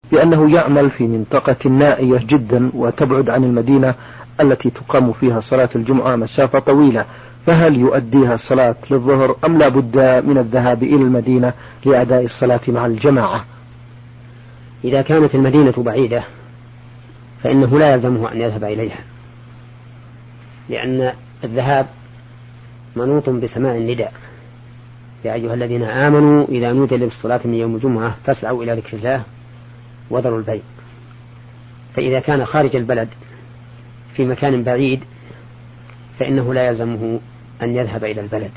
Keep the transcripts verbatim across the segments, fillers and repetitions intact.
بأنه يعمل في منطقة نائية جدا وتبعد عن المدينة التي تقام فيها صلاة الجمعة مسافة طويلة، فهل يؤديها الصلاة للظهر أم لا بد من الذهاب إلى المدينة لأداء الصلاة مع الجماعة؟ إذا كانت المدينة بعيدة فإنه لا يلزمه أن يذهب إليها، لأن الذهاب منوط بسماع النداء: يا أيها الذين آمنوا إذا نودي للصلاة من يوم الجمعة فاسعوا إلى ذكر الله وذروا البيع. فإذا كان خارج البلد في مكان بعيد فإنه لا يلزمه أن يذهب إلى البلد،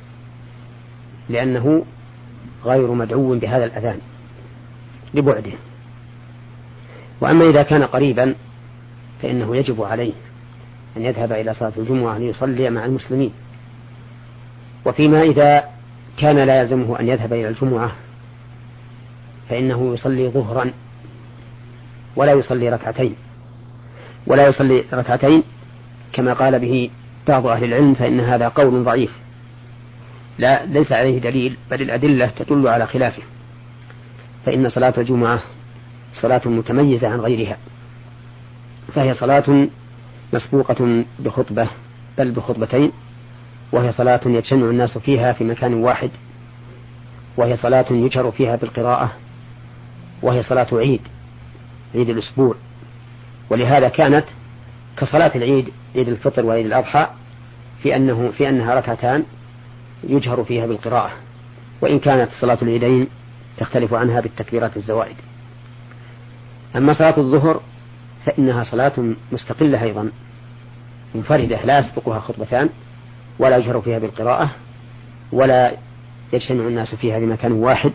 لأنه غير مدعو بهذا الأذان لبعده. وأما إذا كان قريبا فإنه يجب عليه أن يذهب إلى صلاة الجمعة ليصلي مع المسلمين. وفيما إذا كان لا يلزمه أن يذهب إلى الجمعة فإنه يصلي ظهرا ولا يصلي ركعتين ولا يصلي ركعتين كما قال به بعض أهل العلم، فإن هذا قول ضعيف لا ليس عليه دليل، بل الأدلة تدل على خلافه. فإن صلاة الجمعة صلاة متميزة عن غيرها، فهي صلاة مسبوقة بخطبة بل بخطبتين، وهي صلاة يجتمع الناس فيها في مكان واحد، وهي صلاة يجهر فيها بالقراءة، وهي صلاة عيد عيد الأسبوع. ولهذا كانت كصلاة العيد عيد الفطر وعيد الأضحى في أنه في أنها ركعتان يجهر فيها بالقراءة، وإن كانت صلاة العيدين تختلف عنها بالتكبيرات الزوائد. أما صلاة الظهر فإنها صلاة مستقلة أيضا منفردة، لا يسبقها خطبتان ولا يجهر فيها بالقراءة ولا يجتمع الناس فيها بمكان واحد،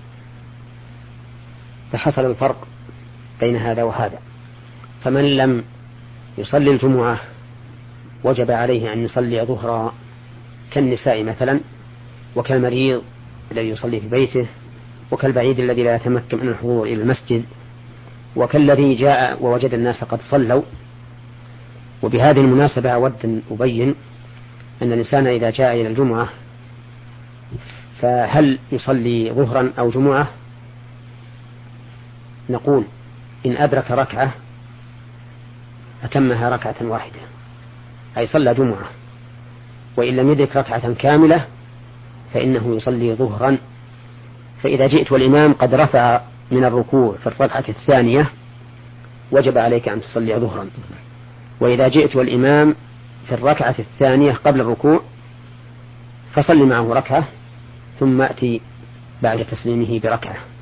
فحصل الفرق بين هذا وهذا. فمن لم يصلي الجمعة وجب عليه أن يصلي ظهرا كالنساء مثلا، وكالمريض الذي يصلي في بيته، وكالبعيد الذي لا يتمكن من الحضور إلى المسجد، وكالذي جاء ووجد الناس قد صلوا. وبهذه المناسبة أود أن أبين أن الإنسان إذا جاء إلى الجمعة فهل يصلي ظهرا أو جمعة؟ نقول إن أدرك ركعة أتمها ركعة واحدة، أي صلى جمعة. وإن لم يدرك ركعة كاملة فإنه يصلي ظهرا. فإذا جئت والإمام قد رفع من الركوع في الركعة الثانية وجب عليك أن تصلي ظهرا. وإذا جئت والإمام في الركعة الثانية قبل الركوع فصل معه ركعة ثم أتي بعد تسليمه بركعة.